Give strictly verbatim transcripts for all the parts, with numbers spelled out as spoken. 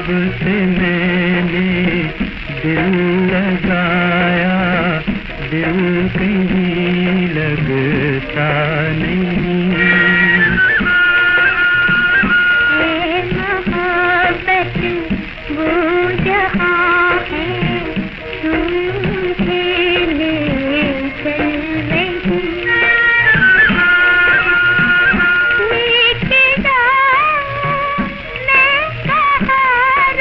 से मैंने दिल लगाया, दिल कहीं लगता नहीं। ए मोहब्बत वो जहाँ है तुझे ले चल रही, लेके जा मैं कहाँ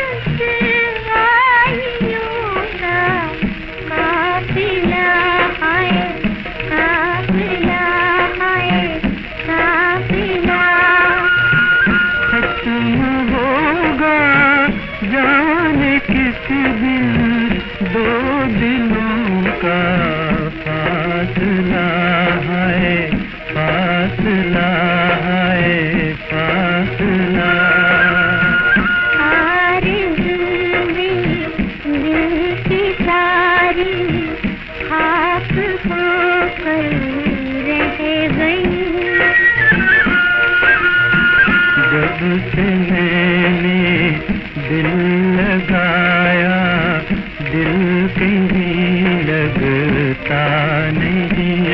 रुसवाइयों का काफिला है, काफिला है, काफिला। खत्म होगा जाने किस दिन दो दिलों का फासला है, फासला है, फासला। आरज़ू में दिल की सारी खाक होकर रह गई, जब से मैंने दिल लगाया, दिल कहीं लगता नहीं।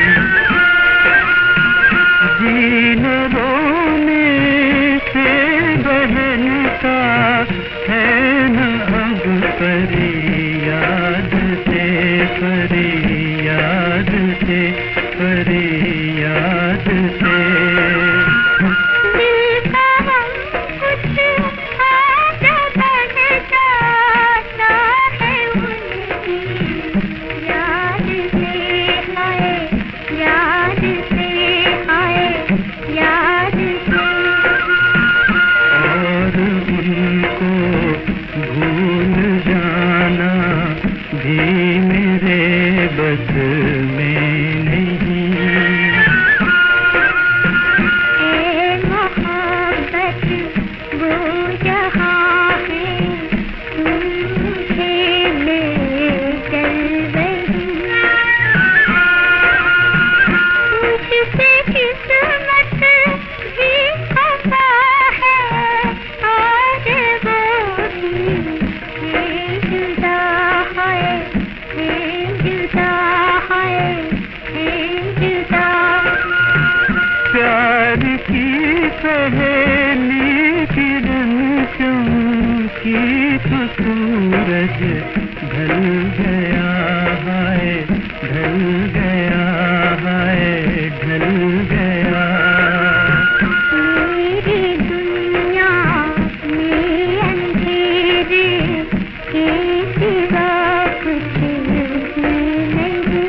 जीने रोने से बहन का है न अब फरियाद से, फरियाद से, फरियाद से। दिल का हम कुछ आगे बढ़ जाता है उनकी याद से, हाय याद से, हाय याद से। और उनको भूल जाना भी मेरे बस में नहीं। ए मोहब्बत वो जहाँ है तुझे ले चल रही, मुझसे किस्मत भी खफा है और वो भी है जुदा है, है जुदा है, है जुदा। प्यार की पहेली किरण चमकी तो सूरज ढल गया है, ढल गया है, ढल गया। मेरी दुनिया में अंधेरे के सिवा कुछ नहीं।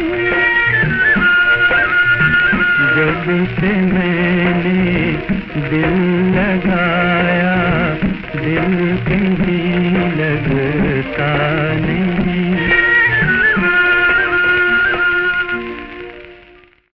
जब से मैंने दिल लगाया, दिल कहीं लगता